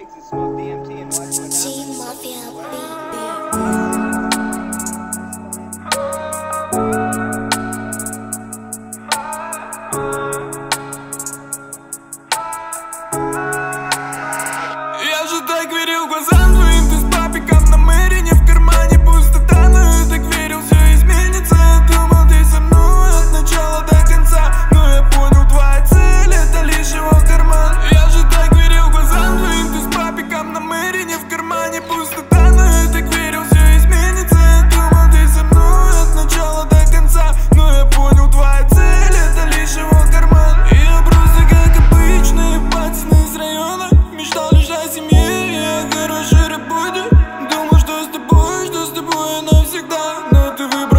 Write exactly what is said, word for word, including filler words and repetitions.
weeds and smoke D M T and watch what happens. Я же так верил глазам твоим, ты с папиком на мэрине, в кармане пустота, но я так верил, все изменится. Я думал, ты со мной от начала до конца, но я понял, твоя цель — это лишь его карман. Я же так верил глазам твоим, ты с папиком на мэрине, в кармане пустота, но я так верил, все изменится. Я думал, ты со мной от начала до конца, но я понял, твоя цель — это лишь его карман. И я просто как обычный пацан из района, мечтал лишь о семье и о хорошей работе. Думал, что с тобой, что с тобой навсегда, но ты выбрал